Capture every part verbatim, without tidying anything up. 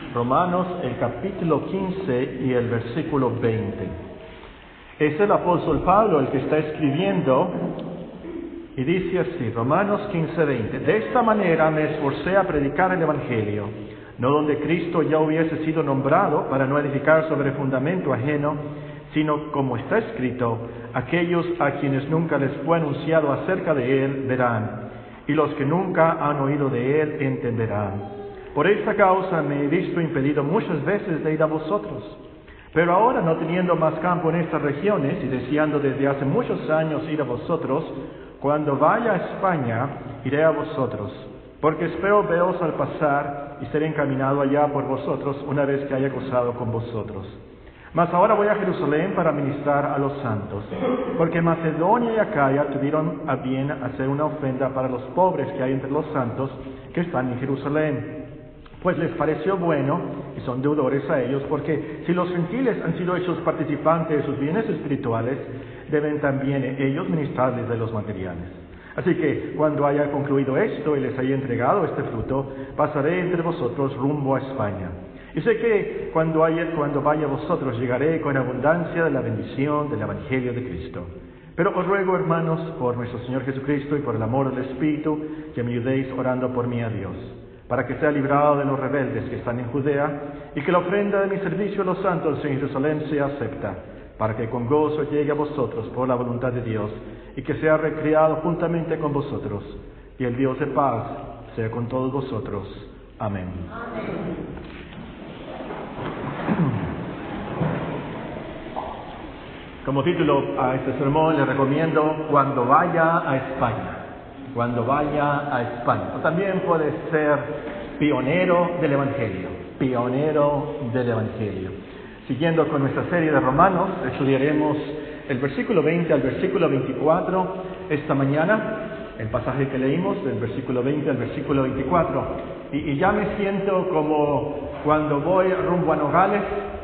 Romanos, el capítulo quince y el versículo veinte. Es el apóstol Pablo el que está escribiendo y dice así, Romanos quince, veinte. De esta manera me esforcé a predicar el Evangelio, no donde Cristo ya hubiese sido nombrado para no edificar sobre fundamento ajeno, sino como está escrito, aquellos a quienes nunca les fue anunciado acerca de Él verán, y los que nunca han oído de Él entenderán. Por esta causa me he visto impedido muchas veces de ir a vosotros. Pero ahora, no teniendo más campo en estas regiones, y deseando desde hace muchos años ir a vosotros, cuando vaya a España, iré a vosotros, porque espero veros al pasar y ser encaminado allá por vosotros una vez que haya gozado con vosotros. Mas ahora voy a Jerusalén para ministrar a los santos, porque Macedonia y Acaya tuvieron a bien hacer una ofrenda para los pobres que hay entre los santos que están en Jerusalén. Pues les pareció bueno, y son deudores a ellos, porque si los gentiles han sido hechos participantes de sus bienes espirituales, deben también ellos ministrarles de los materiales. Así que, cuando haya concluido esto y les haya entregado este fruto, pasaré entre vosotros rumbo a España. Y sé que cuando, haya, cuando vaya a vosotros llegaré con abundancia de la bendición del Evangelio de Cristo. Pero os ruego, hermanos, por nuestro Señor Jesucristo y por el amor del Espíritu, que me ayudéis orando por mí a Dios, para que sea librado de los rebeldes que están en Judea, y que la ofrenda de mi servicio a los santos en Jerusalén sea acepta, para que con gozo llegue a vosotros por la voluntad de Dios, y que sea recreado juntamente con vosotros. Y el Dios de paz sea con todos vosotros. Amén. Amén. Como título a este sermón le recomiendo Cuando vaya a España. Cuando vaya a España. O también puede ser pionero del Evangelio. Pionero del Evangelio. Siguiendo con nuestra serie de Romanos, estudiaremos el versículo veinte al versículo veinticuatro esta mañana. El pasaje que leímos, del versículo veinte al versículo veinticuatro. Y, y ya me siento como cuando voy rumbo a Nogales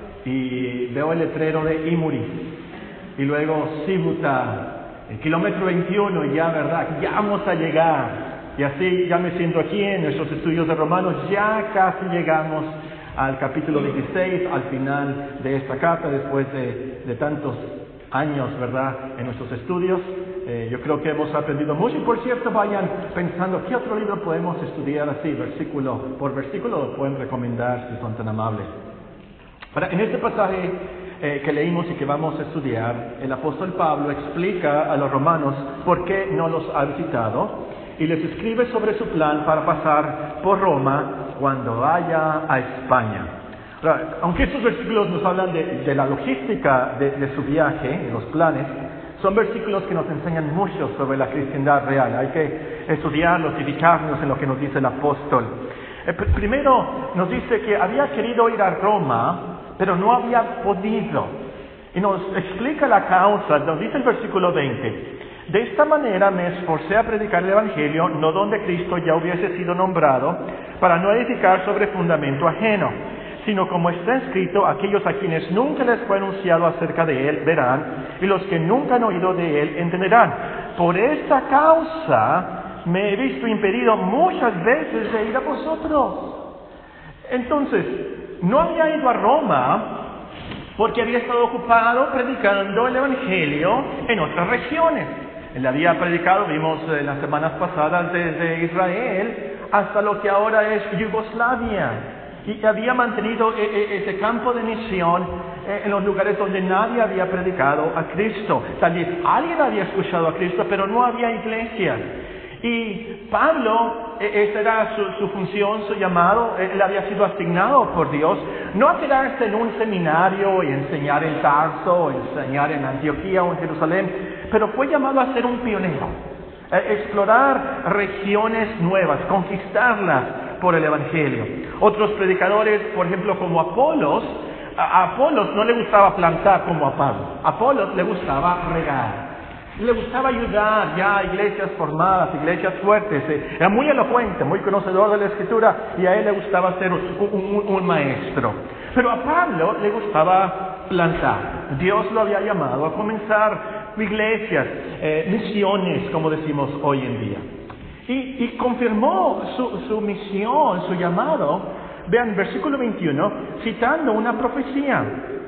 y veo el letrero de Imuri. Y luego Cibuta, el kilómetro veintiuno, ya, ¿verdad? Ya vamos a llegar. Y así ya me siento aquí en nuestros estudios de Romanos, ya casi llegamos al capítulo veintiséis, al final de esta carta, después de, de tantos años, ¿verdad?, en nuestros estudios. Eh, yo creo que hemos aprendido mucho. Y por cierto, vayan pensando, ¿qué otro libro podemos estudiar así, versículo por versículo? Lo pueden recomendar si son tan amables. Ahora, en este pasaje eh, que leímos y que vamos a estudiar, el apóstol Pablo explica a los romanos por qué no los ha visitado y les escribe sobre su plan para pasar por Roma cuando vaya a España. Ahora, aunque estos versículos nos hablan de, de la logística de, de su viaje, de los planes, son versículos que nos enseñan mucho sobre la cristiandad real. Hay que estudiarlos y fijarnos en lo que nos dice el apóstol. Eh, primero nos dice que había querido ir a Roma, pero no había podido. Y nos explica la causa. Nos dice el versículo veinte. De esta manera me esforcé a predicar el Evangelio, no donde Cristo ya hubiese sido nombrado, para no edificar sobre fundamento ajeno, sino como está escrito, aquellos a quienes nunca les fue anunciado acerca de Él verán, y los que nunca han oído de Él entenderán. Por esta causa me he visto impedido muchas veces de ir a vosotros. Entonces, no había ido a Roma porque había estado ocupado predicando el Evangelio en otras regiones. Él había predicado, vimos en las semanas pasadas, desde Israel hasta lo que ahora es Yugoslavia. Y había mantenido ese campo de misión en los lugares donde nadie había predicado a Cristo. Tal vez alguien había escuchado a Cristo, pero no había iglesia. Y Pablo, esa era su, su función, su llamado. Él había sido asignado por Dios, no a quedarse en un seminario y enseñar en Tarso, enseñar en Antioquía o en Jerusalén, pero fue llamado a ser un pionero, a explorar regiones nuevas, conquistarlas por el Evangelio. Otros predicadores, por ejemplo, como Apolos, a Apolos no le gustaba plantar como a Pablo. A Apolos le gustaba regar. Le gustaba ayudar ya a iglesias formadas, iglesias fuertes. Era muy elocuente, muy conocedor de la Escritura, y a él le gustaba ser un, un, un maestro. Pero a Pablo le gustaba plantar. Dios lo había llamado a comenzar iglesias, eh, misiones, como decimos hoy en día. Y, y confirmó su, su misión, su llamado, Vean, versículo veintiuno, citando una profecía.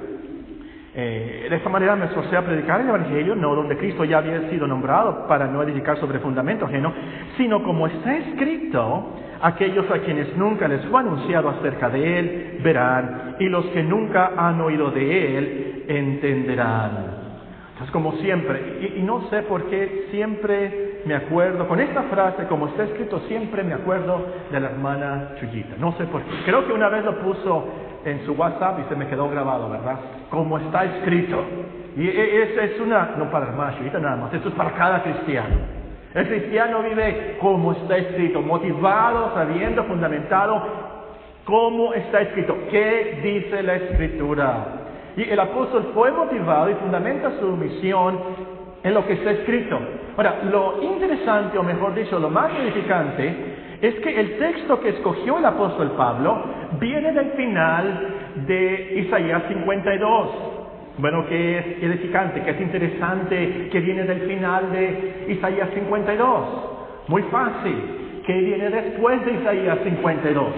Eh, de esta manera me esforcé a predicar el Evangelio, no donde Cristo ya había sido nombrado para no edificar sobre fundamento ajeno, sino como está escrito, aquellos a quienes nunca les fue anunciado acerca de Él verán, y los que nunca han oído de Él entenderán. Entonces, como siempre, y, y no sé por qué siempre me acuerdo, con esta frase, como está escrito, siempre me acuerdo de la hermana Chuyita. No sé por qué. Creo que una vez lo puso en su WhatsApp y se me quedó grabado, ¿verdad? Como está escrito. Y es, es una, no para la hermana Chuyita nada más, esto es para cada cristiano. El cristiano vive como está escrito, motivado, sabiendo, fundamentado, como está escrito. ¿Qué dice la Escritura? Y el apóstol fue motivado y fundamenta su misión en lo que está escrito. Ahora, lo interesante, o mejor dicho, lo más edificante, es que el texto que escogió el apóstol Pablo viene del final de Isaías cincuenta y dos. Bueno, que es edificante, que es interesante, que viene del final de Isaías cincuenta y dos. Muy fácil, que viene después de Isaías cincuenta y dos.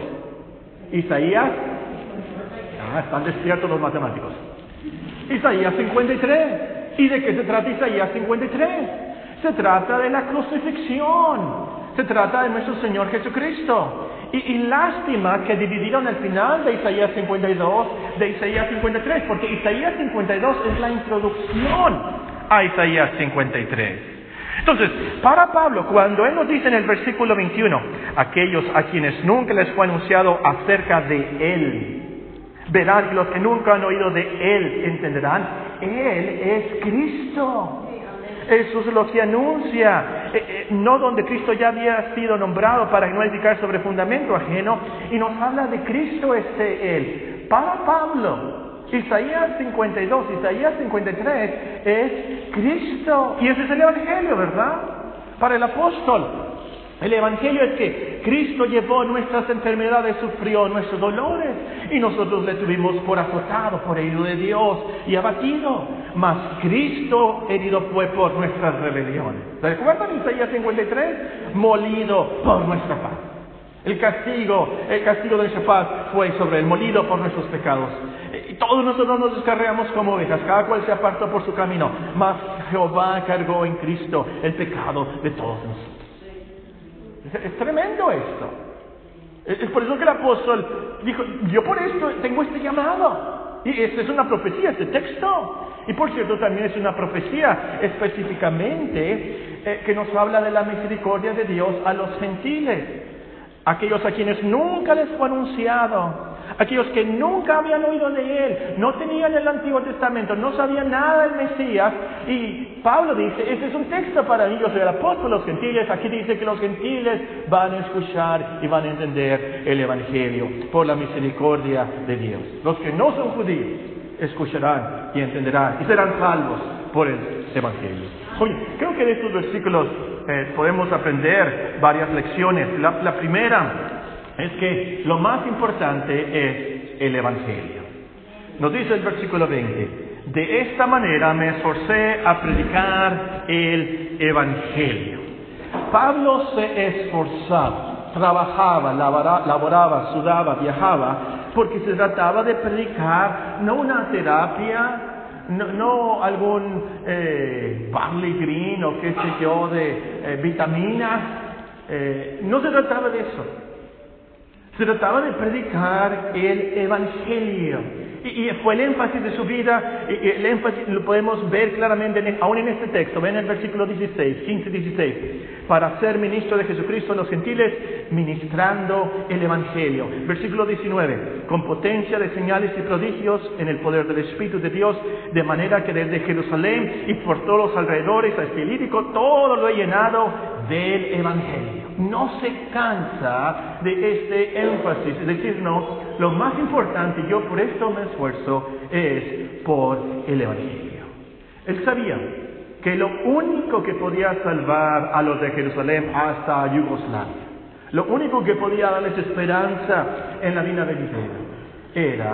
Isaías, ah, están despiertos los matemáticos. Isaías cincuenta y tres. ¿Y de qué se trata Isaías cincuenta y tres? Se trata de la crucifixión. Se trata de nuestro Señor Jesucristo. Y, y lástima que dividieron el final de Isaías cincuenta y dos de Isaías cincuenta y tres, porque Isaías cincuenta y dos es la introducción a Isaías cincuenta y tres. Entonces, para Pablo, cuando él nos dice en el versículo veintiuno, aquellos a quienes nunca les fue anunciado acerca de Él, verán, y los que nunca han oído de Él entenderán, Él es Cristo. Eso es lo que anuncia, eh, eh, no donde Cristo ya había sido nombrado para no edificar sobre fundamento ajeno, y nos habla de Cristo este Él. Para Pablo, Isaías cincuenta y dos, Isaías cincuenta y tres es Cristo, y ese es el Evangelio, ¿verdad? Para el apóstol, el Evangelio es que Cristo llevó nuestras enfermedades, sufrió nuestros dolores, y nosotros le tuvimos por azotado, por herido de Dios y abatido. Mas Cristo herido fue por nuestras rebeliones. ¿Recuerdan Isaías cincuenta y tres? Molido por nuestra paz. El castigo, el castigo de nuestra paz fue sobre él, molido por nuestros pecados. Y todos nosotros nos descarriamos como ovejas, cada cual se apartó por su camino. Mas Jehová cargó en Cristo el pecado de todos nosotros. Es, es tremendo esto. Es, es por eso que el apóstol dijo, yo por esto tengo este llamado. Y esta es una profecía, este texto. Y por cierto, también es una profecía específicamente eh, que nos habla de la misericordia de Dios a los gentiles. Aquellos a quienes nunca les fue anunciado, aquellos que nunca habían oído de Él, no tenían el Antiguo Testamento, no sabían nada del Mesías. Y Pablo dice, este es un texto para mí, yo soy el apóstol de los gentiles, aquí dice que los gentiles van a escuchar y van a entender el Evangelio por la misericordia de Dios. Los que no son judíos escucharán y entenderán y serán salvos por el Evangelio. Oye, creo que de estos versículos eh, podemos aprender varias lecciones. La, la primera es que lo más importante es el Evangelio. Nos dice el versículo veinte, de esta manera me esforcé a predicar el Evangelio. Pablo se esforzaba, trabajaba, laboraba, laboraba, sudaba, viajaba, porque se trataba de predicar, no una terapia, no, no algún eh, barley green o qué sé yo de eh, vitaminas, eh, no se trataba de eso. Se trataba de predicar el Evangelio. Y, y fue el énfasis de su vida, y, y el énfasis lo podemos ver claramente, en, aún en este texto, ven el versículo dieciséis, quince, dieciséis, para ser ministro de Jesucristo en los gentiles, ministrando el Evangelio. Versículo diecinueve, con potencia de señales y prodigios en el poder del Espíritu de Dios, de manera que desde Jerusalén y por todos los alrededores hasta el Ilírico, todo lo he llenado del Evangelio. No se cansa de este énfasis, es decir, no, lo más importante, yo por esto me esfuerzo, es por el Evangelio. Él sabía que lo único que podía salvar a los de Jerusalén hasta Yugoslavia, lo único que podía darles esperanza en la vida venidera, era,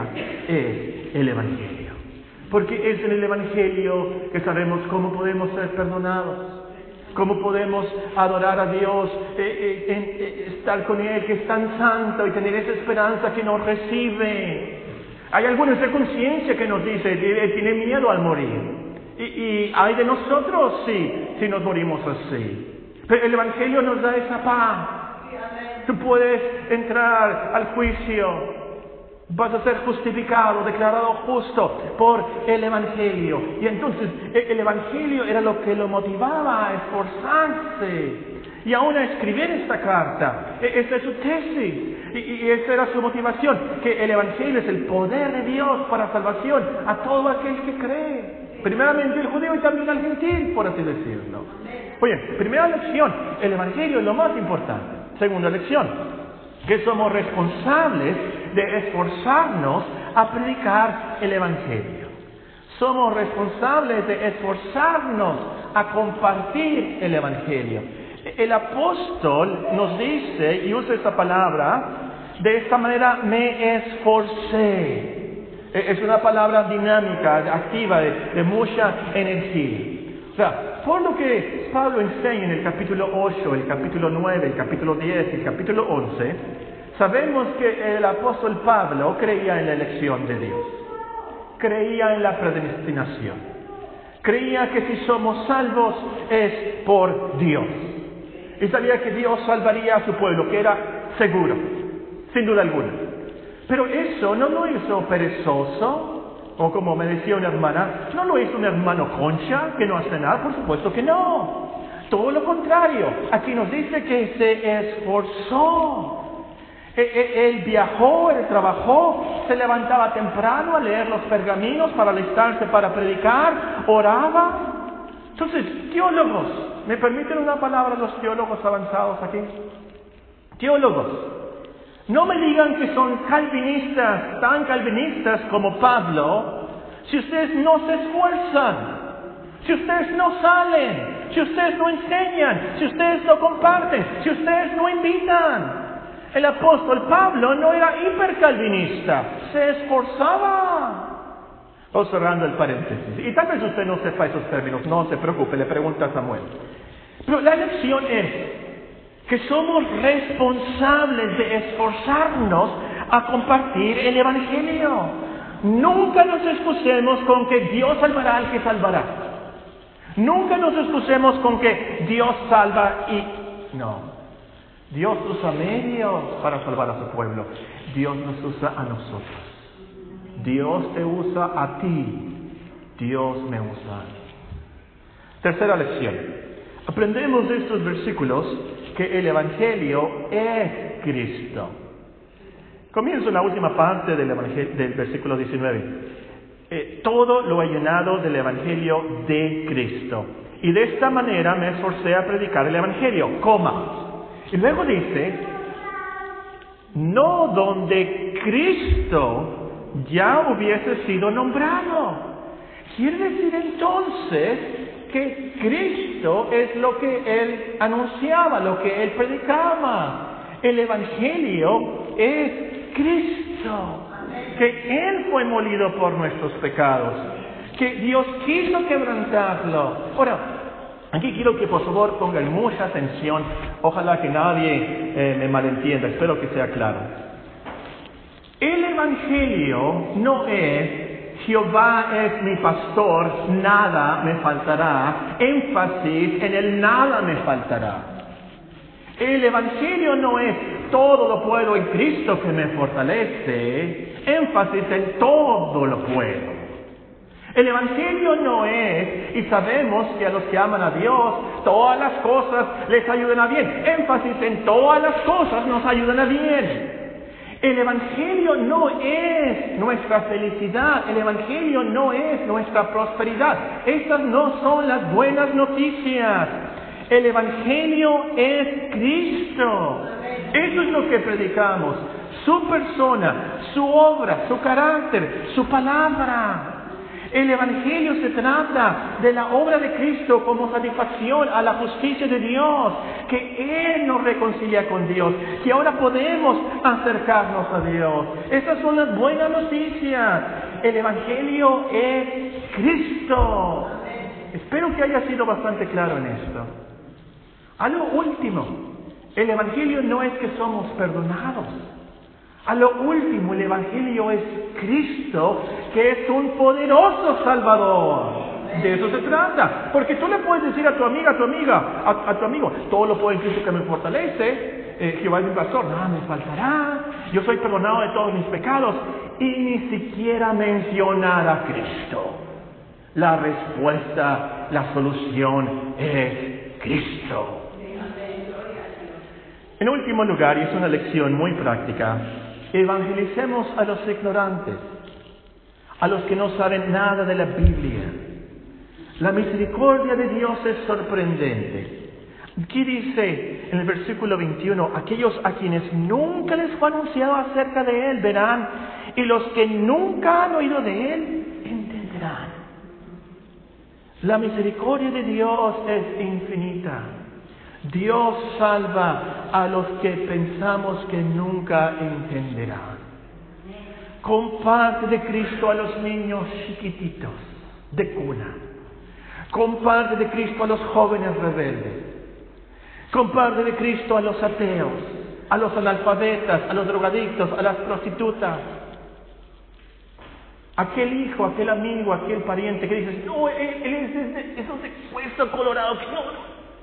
es el Evangelio. Porque es en el Evangelio que sabemos cómo podemos ser perdonados. cómo podemos adorar a Dios, eh, eh, eh, estar con Él, que es tan santo, y tener esa esperanza que nos recibe. Hay alguna conciencia que nos dice, eh, tiene miedo al morir. Y, y hay de nosotros, sí, si nos morimos así. Pero el Evangelio nos da esa paz. Tú puedes entrar al juicio, vas a ser justificado, declarado justo por el Evangelio. Y entonces el Evangelio era lo que lo motivaba a esforzarse y aún a escribir esta carta. Esa es su tesis y, y esa era su motivación, que el Evangelio es el poder de Dios para salvación a todo aquel que cree. Primeramente el judío y también el gentil, por así decirlo. Oye, primera lección, el Evangelio es lo más importante. Segunda lección, que somos responsables de esforzarnos a predicar el Evangelio. Somos responsables de esforzarnos a compartir el Evangelio. El apóstol nos dice, y usa esta palabra, de esta manera me esforcé. Es una palabra dinámica, activa, de, de mucha energía. O sea, por lo que Pablo enseña en el capítulo ocho, el capítulo nueve, el capítulo diez, el capítulo once, sabemos que el apóstol Pablo creía en la elección de Dios, creía en la predestinación, creía que si somos salvos es por Dios, y sabía que Dios salvaría a su pueblo, que era seguro, sin duda alguna. Pero eso no lo hizo perezoso, o como me decía una hermana, no lo hizo un hermano concha que no hace nada, por supuesto que no. Todo lo contrario, aquí nos dice que se esforzó. Él viajó, él trabajó, se levantaba temprano a leer los pergaminos para alistarse para predicar, oraba. Entonces, teólogos, ¿me permiten una palabra los teólogos avanzados aquí? Teólogos, no me digan que son calvinistas, tan calvinistas como Pablo, si ustedes no se esfuerzan, si ustedes no salen, si ustedes no enseñan, si ustedes no comparten, si ustedes no invitan. El apóstol Pablo no era hipercalvinista, se esforzaba. Vamos cerrando el paréntesis. Y tal vez usted no sepa esos términos, no se preocupe, le pregunta a Samuel. Pero la lección es que somos responsables de esforzarnos a compartir el Evangelio. Nunca nos excusemos con que Dios salvará al que salvará. Nunca nos excusemos con que Dios salva y... No. Dios usa medios para salvar a su pueblo. Dios nos usa a nosotros. Dios te usa a ti. Dios me usa a mí. Tercera lección. Aprendemos de estos versículos que el Evangelio es Cristo. Comienzo en la última parte del, evangelio, del versículo diecinueve. Eh, todo lo he llenado del Evangelio de Cristo. Y de esta manera me esforcé a predicar el Evangelio, coma. Y luego dice, no donde Cristo ya hubiese sido nombrado. Quiere decir entonces que Cristo es lo que Él anunciaba, lo que Él predicaba. El Evangelio es Cristo, que Él fue molido por nuestros pecados, que Dios quiso quebrantarlo. Ahora, aquí quiero que por favor pongan mucha atención, ojalá que nadie eh, me malentienda, espero que sea claro. El Evangelio no es Jehová es mi pastor, nada me faltará, énfasis en el nada me faltará. El Evangelio no es todo lo puedo en Cristo que me fortalece, énfasis en todo lo puedo. El Evangelio no es, y sabemos que a los que aman a Dios, todas las cosas les ayudan a bien. Énfasis en todas las cosas nos ayudan a bien. El Evangelio no es nuestra felicidad, el Evangelio no es nuestra prosperidad. Estas no son las buenas noticias. El Evangelio es Cristo. Eso es lo que predicamos. Su persona, su obra, su carácter, su palabra. El Evangelio se trata de la obra de Cristo como satisfacción a la justicia de Dios, que Él nos reconcilia con Dios, que ahora podemos acercarnos a Dios. Estas son las buenas noticias. El Evangelio es Cristo. Espero que haya sido bastante claro en esto. A lo último, el Evangelio no es que somos perdonados. A lo último, el Evangelio es Cristo, que es un poderoso Salvador. De eso se trata. Porque tú le puedes decir a tu amiga, a tu amiga, a, a tu amigo, todo lo puedo en Cristo que me fortalece, eh, Jehová es mi pastor, nada me faltará, yo soy perdonado de todos mis pecados, y ni siquiera mencionar a Cristo. La respuesta, la solución es Cristo. En último lugar, y es una lección muy práctica, evangelicemos a los ignorantes, a los que no saben nada de la Biblia. La misericordia de Dios es sorprendente. Aquí dice en el versículo veintiuno, aquellos a quienes nunca les fue anunciado acerca de Él verán, y los que nunca han oído de Él entenderán. La misericordia de Dios es infinita. Dios salva a los que pensamos que nunca entenderán. Comparte de Cristo a los niños chiquititos de cuna. Comparte de Cristo a los jóvenes rebeldes. Comparte de Cristo a los ateos, a los analfabetas, a los drogadictos, a las prostitutas. Aquel hijo, aquel amigo, aquel pariente que dices, no, él, él es, es, es un secuestro colorado. Que no.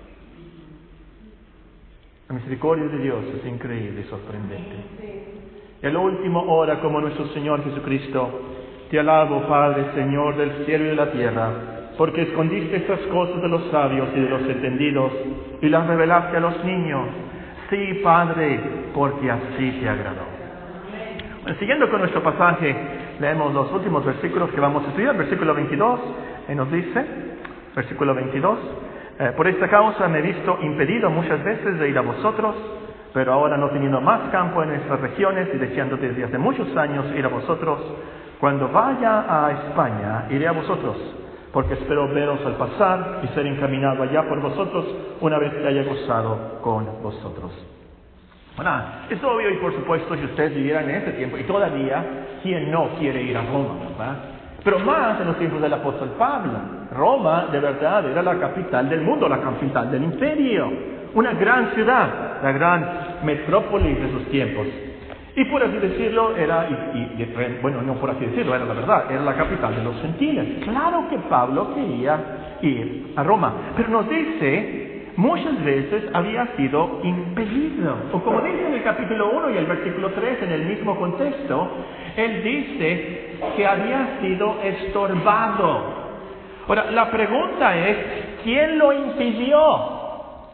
La misericordia de Dios es increíble y sorprendente. Y a lo último, ora como nuestro Señor Jesucristo. Te alabo, Padre, Señor del cielo y de la tierra, porque escondiste estas cosas de los sabios y de los entendidos y las revelaste a los niños. Sí, Padre, porque así te agradó. Bueno, siguiendo con nuestro pasaje, leemos los últimos versículos que vamos a estudiar. Versículo veintidós, eh, nos dice, versículo veintidós, eh, por esta causa me he visto impedido muchas veces de ir a vosotros, pero ahora no teniendo más campo en nuestras regiones y deseando desde hace muchos años ir a vosotros, cuando vaya a España iré a vosotros, porque espero veros al pasar y ser encaminado allá por vosotros una vez que haya gozado con vosotros. Bueno, es obvio y por supuesto si ustedes vivieran en este tiempo, y todavía, ¿quién no quiere ir a Roma, verdad? Pero más en los tiempos del apóstol Pablo. Roma, de verdad, era la capital del mundo, la capital del imperio. Una gran ciudad, la gran metrópolis de sus tiempos. Y por así decirlo, era, y, y, bueno, no por así decirlo, era la verdad, era la capital de los gentiles. Claro que Pablo quería ir a Roma, pero nos dice, muchas veces había sido impedido. O como dice en el capítulo uno y el versículo tres, en el mismo contexto, él dice que había sido estorbado. Ahora, la pregunta es, ¿quién lo impidió?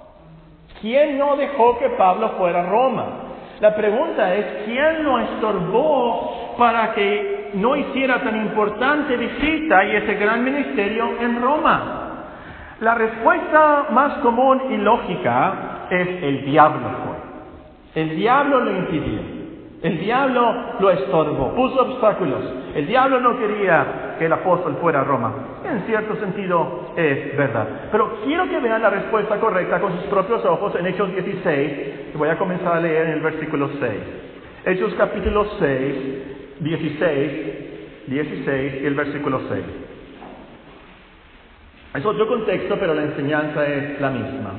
¿Quién no dejó que Pablo fuera a Roma? La pregunta es, ¿quién lo estorbó para que no hiciera tan importante visita y ese gran ministerio en Roma? La respuesta más común y lógica es el diablo fue. El diablo lo impidió. El diablo lo estorbó, puso obstáculos. El diablo no quería que el apóstol fuera a Roma. En cierto sentido es verdad. Pero quiero que vean la respuesta correcta con sus propios ojos en Hechos dieciséis. Voy a comenzar a leer en el versículo seis. Hechos capítulo seis, dieciséis, dieciséis y el versículo seis. Es otro contexto, pero la enseñanza es la misma.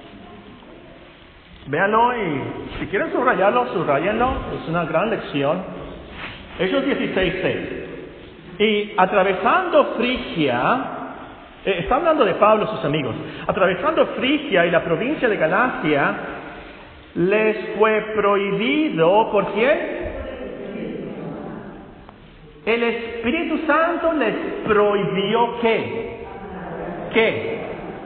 Véanlo y si quieren subrayarlo, subrayenlo. Es una gran lección. Hechos dieciséis, seis. Y atravesando Frigia, eh, está hablando de Pablo y sus amigos, atravesando Frigia y la provincia de Galacia, les fue prohibido, ¿por quién? El Espíritu Santo les prohibió ¿qué? ¿Qué?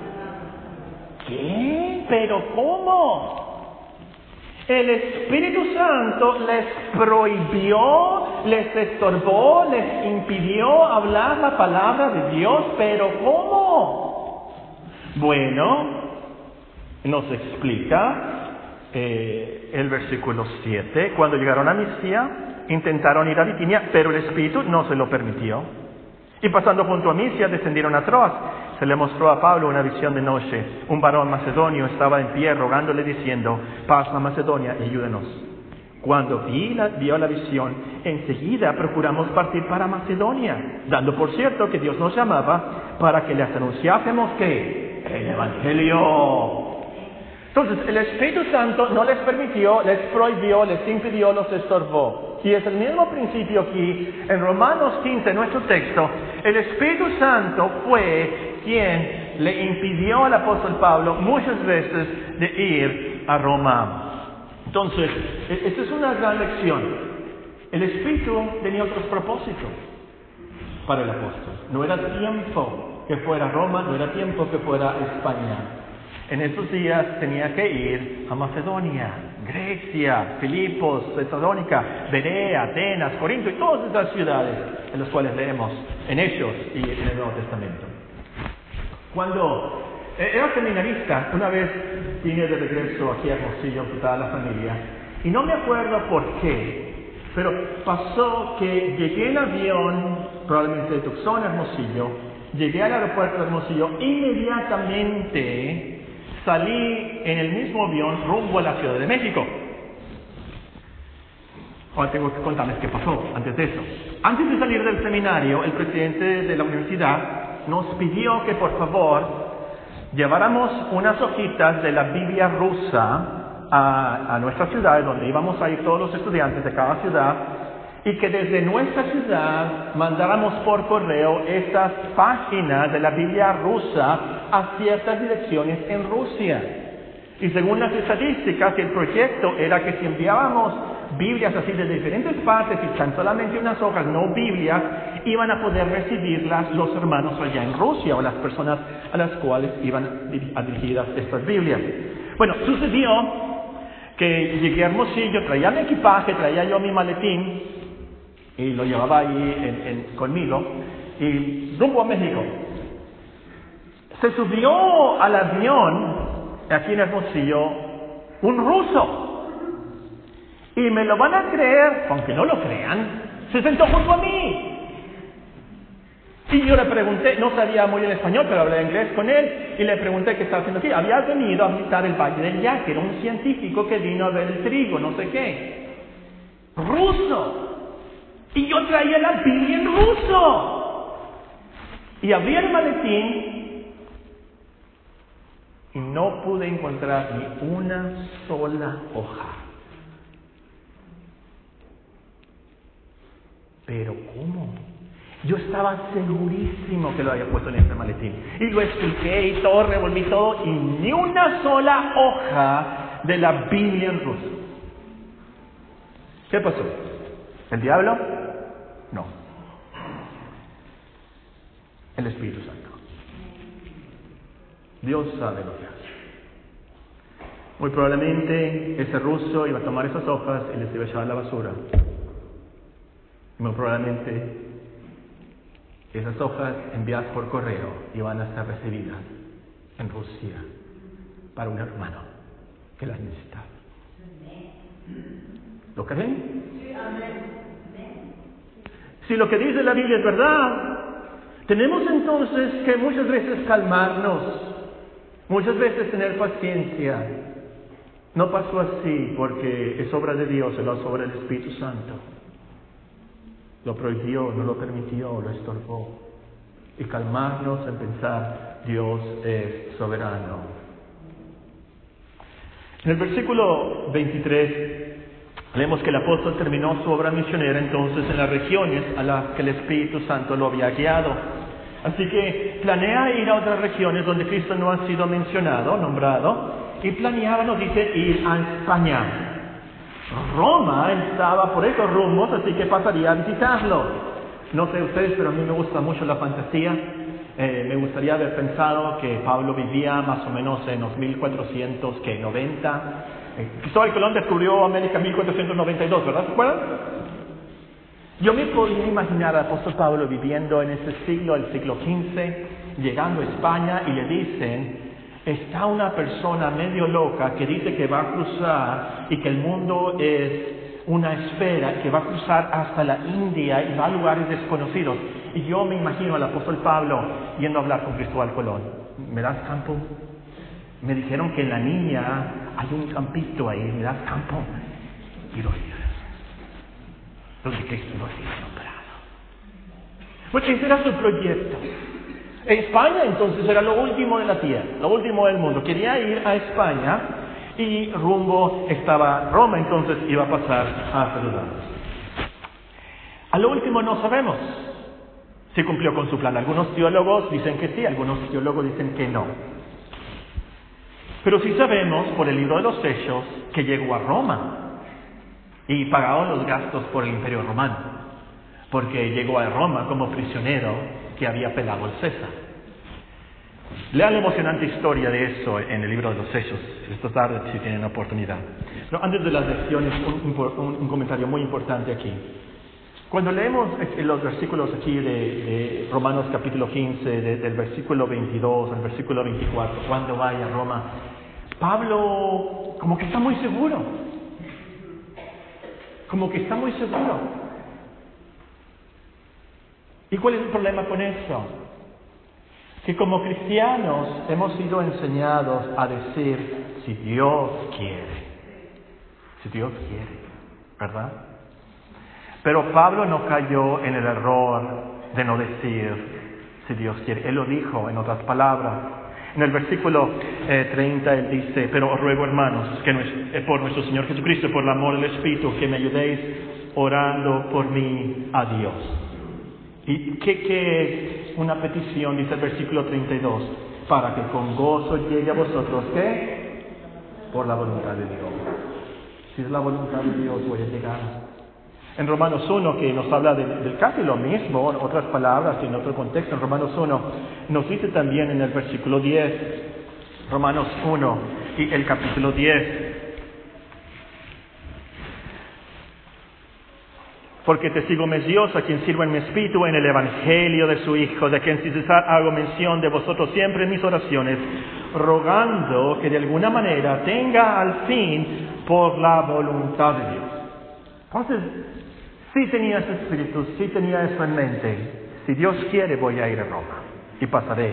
¿Qué? ¿Pero cómo? El Espíritu Santo les prohibió, les estorbó, les impidió hablar la palabra de Dios, pero ¿cómo? Bueno, nos explica eh, el versículo siete, cuando llegaron a Misia, intentaron ir a Bitinia, pero el Espíritu no se lo permitió. Y pasando junto a Misia, descendieron a Troas. Se le mostró a Pablo una visión de noche. Un varón macedonio estaba en pie rogándole diciendo, pasa a Macedonia y ayúdenos. Cuando vi la, vio la visión, enseguida procuramos partir para Macedonia, dando por cierto que Dios nos llamaba para que les anunciásemos que el Evangelio. Entonces, el Espíritu Santo no les permitió, les prohibió, les impidió, los estorbó. Y es el mismo principio aquí en Romanos quince, nuestro texto. El Espíritu Santo fue quien le impidió al apóstol Pablo muchas veces de ir a Roma. Entonces, esta es una gran lección. El Espíritu tenía otros propósitos para el apóstol. No era tiempo que fuera a Roma, no era tiempo que fuera a España. En esos días tenía que ir a Macedonia, Grecia, Filipos, Tesalónica, Berea, Atenas, Corinto y todas esas ciudades en las cuales leemos en Hechos y en el Nuevo Testamento. Cuando era seminarista, una vez vine de regreso aquí a Hermosillo con toda la familia, y no me acuerdo por qué, pero pasó que llegué en avión, probablemente de Tucson a Hermosillo, llegué al aeropuerto de Hermosillo, inmediatamente salí en el mismo avión rumbo a la Ciudad de México. Ahora tengo que contarles qué pasó antes de eso. Antes de salir del seminario, el presidente de la universidad nos pidió que por favor lleváramos unas hojitas de la Biblia rusa a, a nuestra ciudad, donde íbamos a ir todos los estudiantes de cada ciudad, y que desde nuestra ciudad mandáramos por correo estas páginas de la Biblia rusa a ciertas direcciones en Rusia. Y según las estadísticas, el proyecto era que si enviábamos Biblias así de diferentes partes y tan solamente unas hojas, no Biblias, iban a poder recibirlas los hermanos allá en Rusia o las personas a las cuales iban a dirigidas estas Biblias. Bueno, sucedió que llegué a Hermosillo, traía mi equipaje, traía yo mi maletín y lo llevaba ahí en, en, conmigo y rumbo a México. Se subió al avión aquí en Hermosillo un ruso. Y me lo van a creer, aunque no lo crean, se sentó junto a mí. Y yo le pregunté, no sabía muy bien español, pero hablé inglés con él, y le pregunté qué estaba haciendo aquí. Había venido a visitar el Valle del Yaqui, era un científico que vino a ver el trigo, no sé qué. Ruso. Y yo traía la Biblia en ruso. Y abrí el maletín y no pude encontrar ni una sola hoja. Pero ¿cómo? Yo estaba segurísimo que lo había puesto en este maletín. Y lo expliqué y todo, revolví todo, y ni una sola hoja de la Biblia en ruso. ¿Qué pasó? ¿El diablo? No. El Espíritu Santo. Dios sabe lo que hace. Muy probablemente ese ruso iba a tomar esas hojas y les iba a echar a la basura. Muy probablemente esas hojas enviadas por correo iban a ser recibidas en Rusia para un hermano que las necesitaba. ¿Lo creen? Si lo que dice la Biblia es verdad, tenemos entonces que muchas veces calmarnos, muchas veces tener paciencia. No pasó así porque es obra de Dios, es obra del Espíritu Santo. Lo prohibió, no lo permitió, lo estorbó. Y calmarnos en pensar, Dios es soberano. En el versículo veintitrés, leemos que el apóstol terminó su obra misionera entonces en las regiones a las que el Espíritu Santo lo había guiado. Así que planea ir a otras regiones donde Cristo no ha sido mencionado, nombrado, y planeaba, nos dice, ir a España. Roma estaba por esos rumbos, así que pasaría a visitarlo. No sé ustedes, pero a mí me gusta mucho la fantasía. Eh, me gustaría haber pensado que Pablo vivía más o menos en los mil cuatrocientos noventa. Eh, Cristóbal Colón descubrió América en mil cuatrocientos noventa y dos, ¿verdad? ¿Se acuerdan? Yo me podía imaginar al apóstol Pablo viviendo en ese siglo, el siglo quince, llegando a España y le dicen: está una persona medio loca que dice que va a cruzar y que el mundo es una esfera, que va a cruzar hasta la India y va a lugares desconocidos. Y yo me imagino al apóstol Pablo yendo a hablar con Cristóbal Colón. ¿Me das campo? Me dijeron que en La Niña hay un campito ahí, ¿me das campo? Y los días. Los de Cristo no ha sido nombrado. Pues ese era su proyecto. España entonces era lo último de la tierra, lo último del mundo. Quería ir a España y rumbo estaba Roma, entonces iba a pasar a saludarlos. A lo último no sabemos si cumplió con su plan. Algunos teólogos dicen que sí, algunos teólogos dicen que no. Pero sí sabemos por el libro de los Hechos que llegó a Roma y pagó los gastos por el Imperio Romano, porque llegó a Roma como prisionero que había pelado el César. Lean la emocionante historia de eso en el libro de los Hechos, esta tarde si tienen oportunidad. No, antes de las lecciones, un, un, un comentario muy importante aquí. Cuando leemos los versículos aquí de, de Romanos capítulo quince, de, del versículo veintidós al versículo veinticuatro, cuando vaya a Roma, Pablo como que está muy seguro. Como que está muy seguro. ¿Y cuál es el problema con eso? Que como cristianos hemos sido enseñados a decir, si Dios quiere, si Dios quiere, ¿verdad? Pero Pablo no cayó en el error de no decir, si Dios quiere. Él lo dijo en otras palabras. En el versículo eh, treinta él dice, pero os ruego hermanos, que no es, eh, por nuestro Señor Jesucristo, por el amor del Espíritu, que me ayudéis orando por mí a Dios. ¿Y qué, qué es una petición? Dice el versículo treinta y dos, para que con gozo llegue a vosotros, ¿qué? Por la voluntad de Dios. Si es la voluntad de Dios, voy a llegar. En Romanos uno, que nos habla de, del casi lo mismo, en otras palabras, en otro contexto, en Romanos uno, nos dice también en el versículo diez, Romanos uno y el capítulo diez, porque testigo me es Dios, a quien sirvo en mi espíritu en el evangelio de su Hijo, de quien sin cesar hago mención de vosotros siempre en mis oraciones, rogando que de alguna manera tenga al fin por la voluntad de Dios. Entonces, sí tenía ese espíritu, sí tenía eso en mente. Si Dios quiere, voy a ir a Roma y pasaré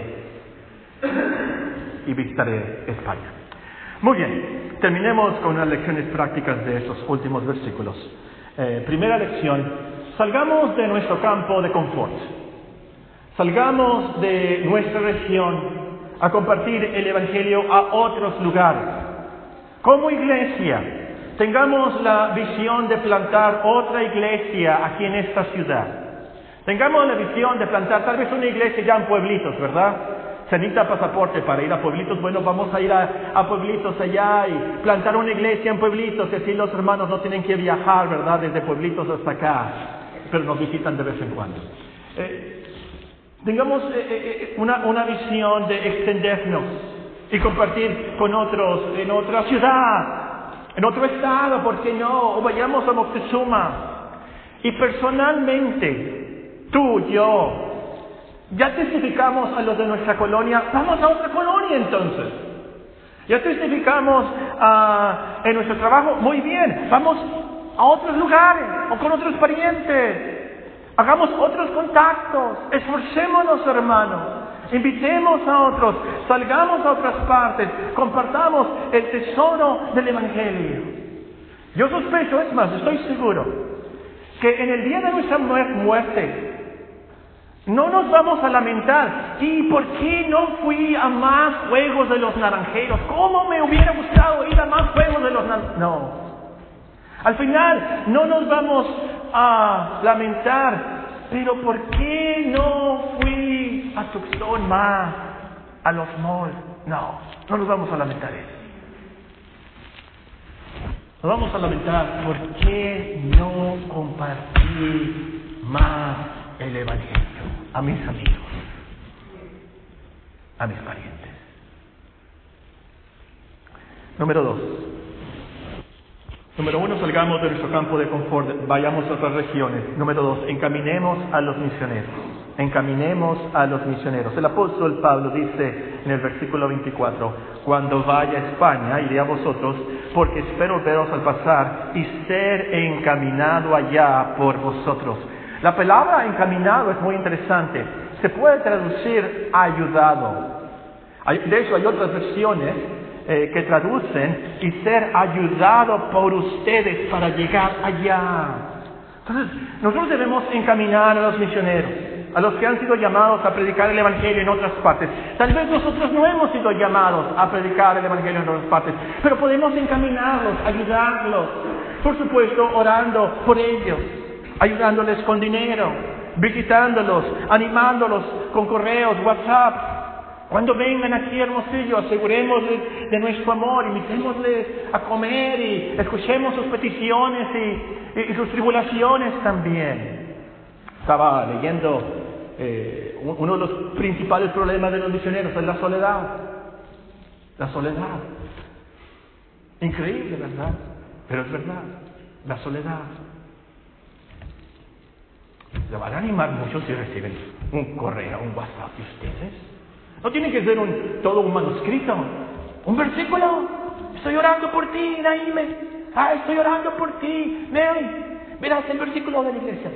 y visitaré España. Muy bien, terminemos con las lecciones prácticas de estos últimos versículos. Eh, primera lección, salgamos de nuestro campo de confort. Salgamos de nuestra región a compartir el Evangelio a otros lugares. Como iglesia, tengamos la visión de plantar otra iglesia aquí en esta ciudad. Tengamos la visión de plantar tal vez una iglesia ya en pueblitos, ¿verdad? Se necesita pasaporte para ir a pueblitos. Bueno, vamos a ir a, a pueblitos allá y plantar una iglesia en pueblitos. Y así los hermanos no tienen que viajar, ¿verdad? Desde pueblitos hasta acá. Pero nos visitan de vez en cuando. Eh, tengamos eh, eh, una, una visión de extendernos y compartir con otros en otra ciudad, en otro estado, ¿por qué no? O vayamos a Moctezuma. Y personalmente, tú, yo, ya testificamos a los de nuestra colonia, vamos a otra colonia entonces. Ya testificamos a, en nuestro trabajo, muy bien, vamos a otros lugares o con otros parientes. Hagamos otros contactos, esforcémonos, hermanos. Invitemos a otros, salgamos a otras partes, compartamos el tesoro del Evangelio. Yo sospecho, es más, estoy seguro, que en el día de nuestra muerte no nos vamos a lamentar. ¿Y por qué no fui a más juegos de los naranjeros? ¿Cómo me hubiera gustado ir a más juegos de los naranjeros? No. Al final no nos vamos a lamentar, pero ¿por qué no fui a Tucson más, a los malls? No, no nos vamos a lamentar eso. Nos vamos a lamentar, ¿por qué no compartí más el Evangelio a mis amigos, a mis parientes? Número dos. Número uno, salgamos de nuestro campo de confort, vayamos a otras regiones. Número dos, encaminemos a los misioneros. Encaminemos a los misioneros. El apóstol Pablo dice en el versículo veinticuatro, cuando vaya a España, iré a vosotros, porque espero veros al pasar y ser encaminado allá por vosotros. La palabra encaminado es muy interesante. Se puede traducir ayudado. De hecho, hay otras versiones Eh, que traducen y ser ayudado por ustedes para llegar allá. Entonces, nosotros debemos encaminar a los misioneros. a los que han sido llamados a predicar el Evangelio en otras partes. Tal vez nosotros no hemos sido llamados a predicar el Evangelio en otras partes, pero podemos encaminarlos, ayudarlos, por supuesto, orando por ellos, ayudándoles con dinero, visitándolos, animándolos con correos, WhatsApp. Cuando vengan aquí a Hermosillo, asegurémosles de nuestro amor, invitémosles a comer y escuchemos sus peticiones y, y, y sus tribulaciones también. Estaba leyendo eh, uno de los principales problemas de los misioneros es la soledad. La soledad. Increíble, ¿verdad? Pero es verdad, la soledad. Se van a animar muchos si reciben un correo, un WhatsApp de ustedes. No tiene que ser un, todo un manuscrito, un versículo. Estoy orando por ti, Naime. Ah, estoy orando por ti, Mary. Mira, es el versículo de la iglesia.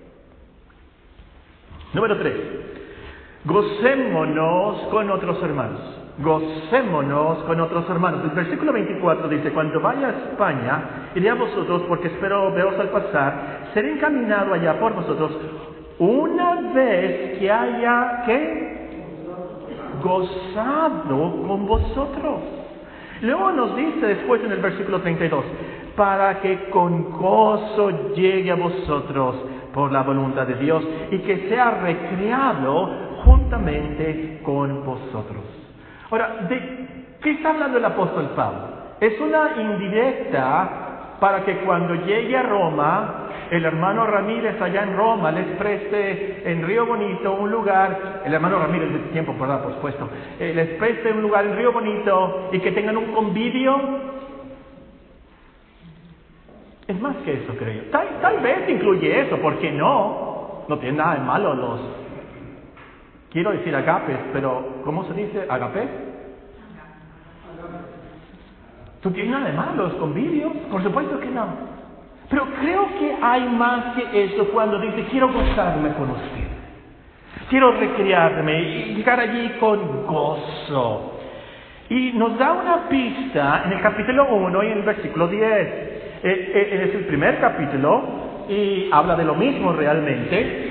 Número tres. Gocémonos con otros hermanos. Gocémonos con otros hermanos. El versículo veinticuatro dice: cuando vaya a España, iré a vosotros, porque espero veros al pasar. Seré encaminado allá por vosotros, una vez que haya, ¿qué? Gozado con vosotros. Luego nos dice después en el versículo treinta y dos: para que con gozo llegue a vosotros por la voluntad de Dios y que sea recreado juntamente con vosotros. Ahora, ¿de qué está hablando el apóstol Pablo? Es una indirecta para que cuando llegue a Roma, el hermano Ramírez allá en Roma les preste en Río Bonito un lugar, el hermano Ramírez de tiempo, ¿verdad? Por supuesto, eh, les preste un lugar en Río Bonito y que tengan un convivio. Es más que eso, creo yo. Tal, tal vez incluye eso, porque no, no tiene nada de malo los, quiero decir agapes, pero ¿cómo se dice agapes? ¿Tú tienes nada de malo los convivios? Por supuesto que no. Pero creo que hay más que eso cuando dice: quiero gozarme con usted, quiero recrearme y llegar allí con gozo. Y nos da una pista en el capítulo uno y en el versículo diez. Eh, eh, es el primer capítulo y habla de lo mismo realmente,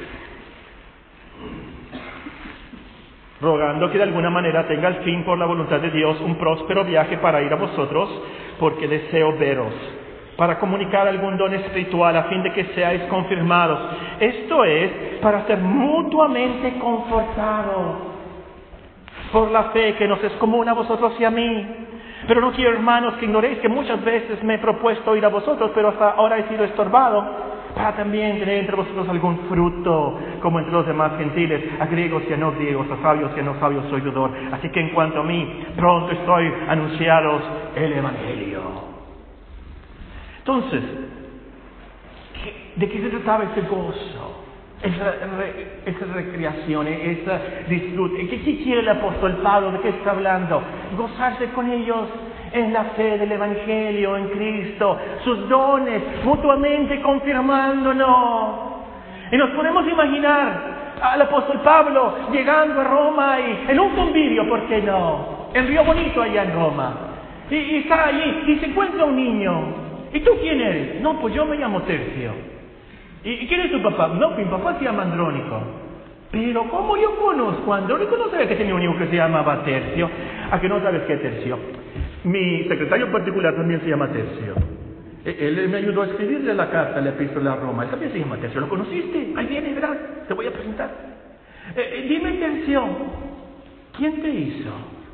rogando que de alguna manera tenga al fin, por la voluntad de Dios, un próspero viaje para ir a vosotros, porque deseo veros, para comunicar algún don espiritual a fin de que seáis confirmados. Esto es para ser mutuamente confortados por la fe que nos es común a vosotros y a mí. Pero no quiero, hermanos, que ignoréis que muchas veces me he propuesto ir a vosotros, pero hasta ahora he sido estorbado, para también tener entre vosotros algún fruto, como entre los demás gentiles, a griegos y a no griegos, a sabios y a no sabios soy deudor. Así que en cuanto a mí, pronto estoy a anunciaros el Evangelio. Entonces, ¿de qué se trataba ese gozo? Esa, esa recreación, esa disfrute. ¿Qué, ¿Qué quiere el apóstol Pablo? ¿De qué está hablando? Gozarse con ellos en la fe del Evangelio, en Cristo, sus dones, mutuamente confirmándonos. Y nos podemos imaginar al apóstol Pablo llegando a Roma y en un convivio, ¿por qué no? En Río Bonito, allá en Roma. Y, y está allí y se encuentra un niño. ¿Y tú quién eres? No, pues yo me llamo Tercio. ¿Y quién es tu papá? No, mi papá se llama Andrónico. Pero ¿cómo yo conozco a Andrónico? No sabía que tenía un hijo que se llamaba Tercio. ¿A que no sabes qué es Tercio? Mi secretario particular también se llama Tercio. Él me ayudó a escribirle la carta, la epístola a Roma. Él también se llama Tercio. ¿Lo conociste? Ahí viene, verás. Te voy a presentar. Eh, eh, dime, Tercio, ¿quién te hizo?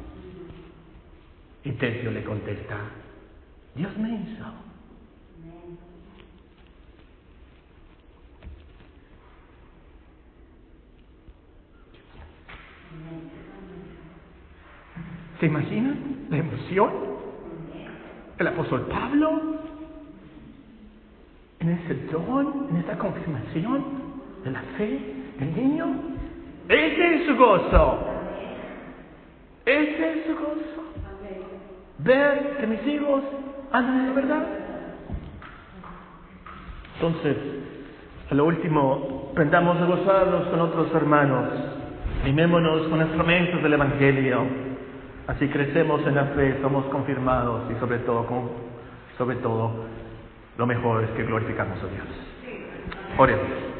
Y Tercio le contesta: Dios me hizo. ¿Se imaginan la emoción? El apóstol Pablo, en ese don, en esa confirmación de la fe del niño. Ese es su gozo. Ese es su gozo. Ver que mis hijos andan en la verdad. Entonces, a lo último, aprendamos a gozarnos con otros hermanos. Animémonos con instrumentos del Evangelio. Así crecemos en la fe, somos confirmados y sobre todo, con, sobre todo, lo mejor es que glorificamos a Dios. Oremos.